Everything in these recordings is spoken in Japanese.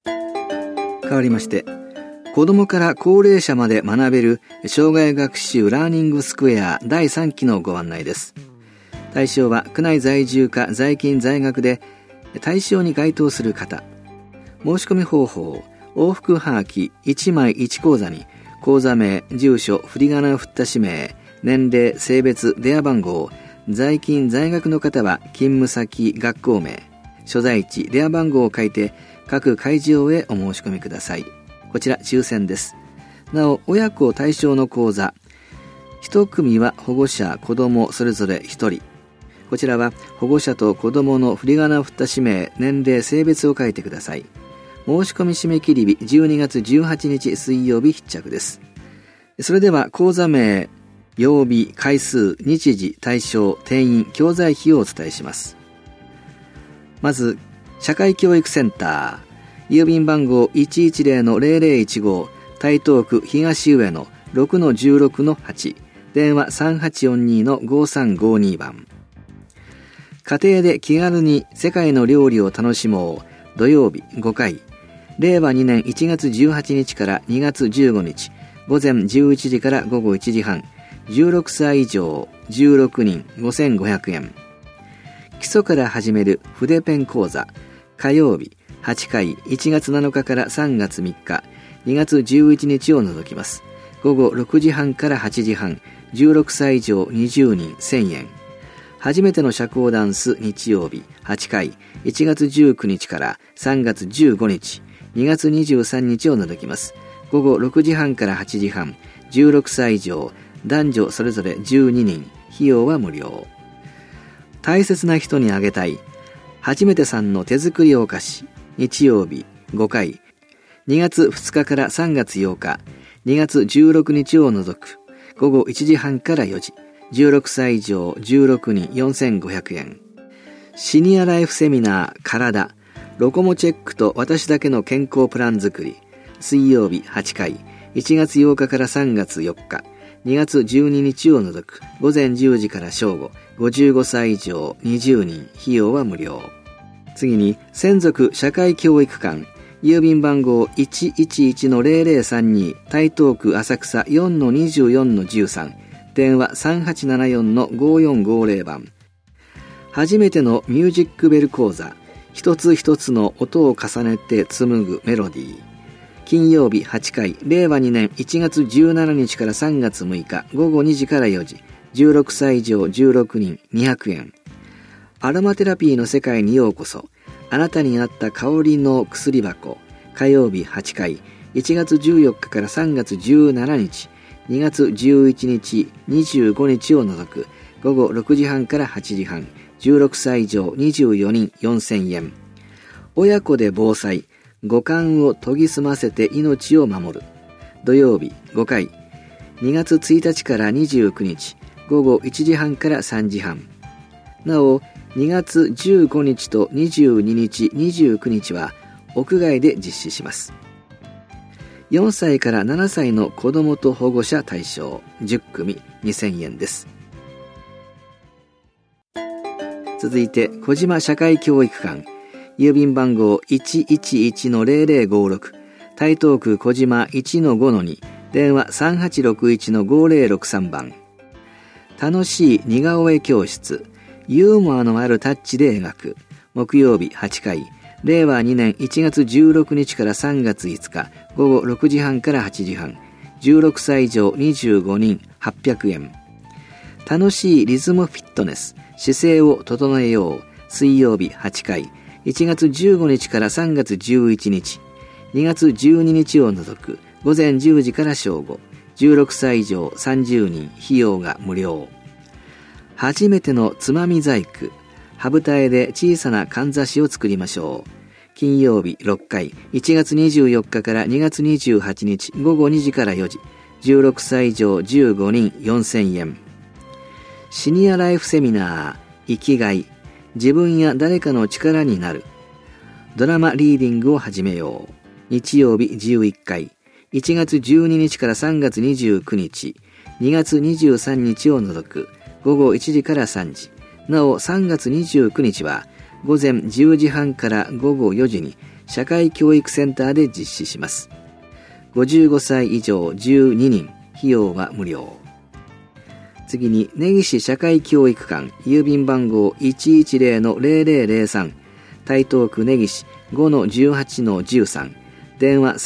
変わりまして、子どもから高齢者まで学べる生涯学習ラーニングスクエア第3期のご案内です。対象は区内在住か在勤在学で対象に該当する方。申し込み方法、往復はがき1枚1口座に口座名、住所、振り仮名を振った氏名、年齢、性別、電話番号、在勤在学の方は勤務先、学校名、所在地、電話番号を書いて各会場へお申し込みください。こちら抽選です。なお、親子対象の口座、1組は保護者、子供それぞれ1人。こちらは保護者と子供の振り仮名を振った氏名、年齢、性別を書いてください。申し込み締め切り日12月18日水曜日必着です。それでは口座名、曜日、回数、日時、対象、定員、教材費をお伝えします。まず、社会教育センター、郵便番号 110-0015、台東区東上野 6-16-8、電話 3842-5352 番。家庭で気軽に世界の料理を楽しもう、土曜日5回、令和2年1月18日から2月15日、午前11時から午後1時半、16歳以上16人5500円。基礎から始める筆ペン講座、火曜日8回、1月7日から3月3日、2月11日を除きます。午後6時半から8時半、16歳以上20人1000円。初めての社交ダンス日曜日8回、1月19日から3月15日、2月23日を除きます。午後6時半から8時半、16歳以上、男女それぞれ12人、費用は無料。大切な人にあげたい、初めてさんの手作りお菓子、日曜日5回、2月2日から3月8日、2月16日を除く、午後1時半から4時、16歳以上16人4500円。シニアライフセミナー体、ロコモチェックと私だけの健康プラン作り、水曜日8回、1月8日から3月4日、2月12日を除く、午前10時から正午、55歳以上20人、費用は無料。次に、専属社会教育館、郵便番号 111-0032、台東区浅草 4-24-13、電話 3874-5450 番。初めてのミュージックベル講座、一つ一つの音を重ねて紡ぐメロディー。金曜日8回、令和2年1月17日から3月6日、午後2時から4時、16歳以上16人200円。アロマテラピーの世界にようこそ。あなたに合った香りの薬箱。火曜日8回、1月14日から3月17日、2月11日、25日を除く、午後6時半から8時半、16歳以上24人4000円。親子で防災、五感を研ぎ澄ませて命を守る。土曜日5回、2月1日から29日、午後1時半から3時半。なお、2月15日と22日、29日は屋外で実施します。4歳から7歳の子どもと保護者対象、10組2000円です。続いて、小島社会教育館、郵便番号 111-0056、台東区小島 1-5-2、電話 3861-5063 番。楽しい似顔絵教室、ユーモアのあるタッチで描く。木曜日8回、令和2年1月16日から3月5日、午後6時半から8時半、16歳以上25人800円。楽しいリズムフィットネス、姿勢を整えよう。水曜日8回、1月15日から3月11日、2月12日を除く、午前10時から正午、16歳以上30人、費用が無料。初めてのつまみ細工、羽二重で小さなかんざしを作りましょう。金曜日6回、1月24日から2月28日、午後2時から4時、16歳以上15人4000円。シニアライフセミナー、生きがい、自分や誰かの力になる。ドラマリーディングを始めよう。日曜日11回、1月12日から3月29日、2月23日を除く、午後1時から3時。なお3月29日は午前10時半から午後4時に社会教育センターで実施します。55歳以上12人、費用は無料。次に、根岸社会教育館、郵便番号 110-0003、台東区根岸 5-18-13、電話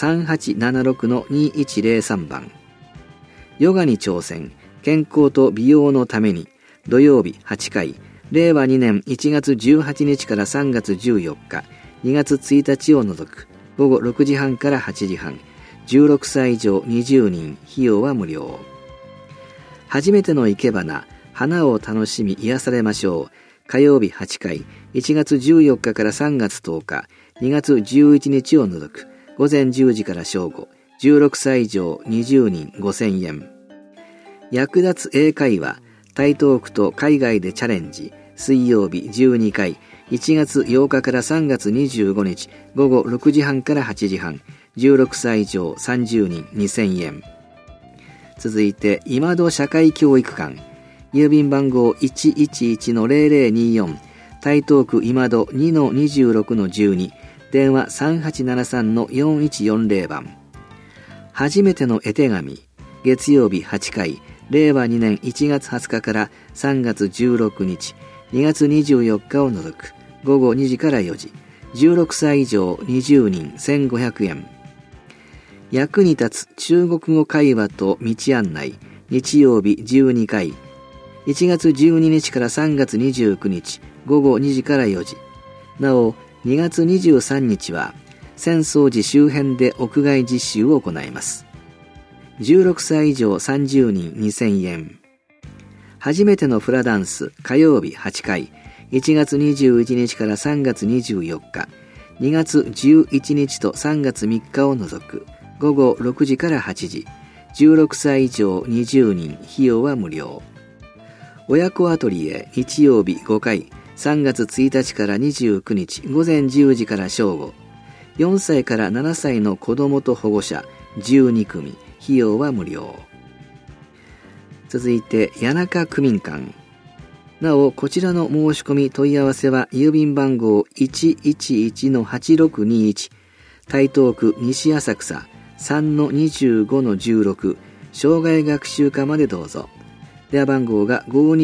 3876-2103 番。ヨガに挑戦、健康と美容のために、土曜日8回、令和2年1月18日から3月14日、2月1日を除く、午後6時半から8時半、16歳以上20人、費用は無料。初めての生け花、花を楽しみ癒されましょう。火曜日8回、1月14日から3月10日、2月11日を除く、午前10時から正午、16歳以上20人5000円。役立つ英会話、台東区と海外でチャレンジ、水曜日12回、1月8日から3月25日、午後6時半から8時半、16歳以上30人2000円。続いて、今戸社会教育館、郵便番号 111-0024、台東区今戸 2-26-12、電話 3873-4140 番。初めての絵手紙、月曜日8回、令和2年1月20日から3月16日、2月24日を除く、午後2時から4時、16歳以上20人1500円。役に立つ中国語会話と道案内、日曜日12回、1月12日から3月29日、午後2時から4時。なお、2月23日は、浅草寺周辺で屋外実習を行います。16歳以上30人2000円。初めてのフラダンス、火曜日8回、1月21日から3月24日、2月11日と3月3日を除く、午後6時から8時、16歳以上20人、費用は無料。親子アトリエ、日曜日5回、3月1日から29日、午前10時から正午、4歳から7歳の子供と保護者、12組、費用は無料。続いて、谷中区民館。なお、こちらの申し込み問い合わせは、郵便番号 111-8621、台東区西浅草 3-25-16、障害学習課までどうぞ。電話番号が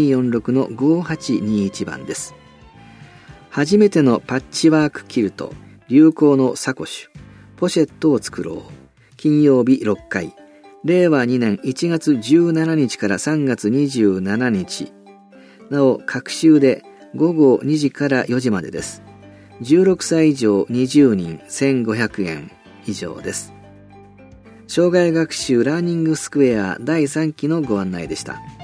5246-5821 番です。初めてのパッチワークキルト、流行のサコッシュ、ポシェットを作ろう。金曜日6回、令和2年1月17日から3月27日。なお、各週で午後2時から4時までです。16歳以上20人1500円以上です。障害学習ラーニングスクエア第3期のご案内でした。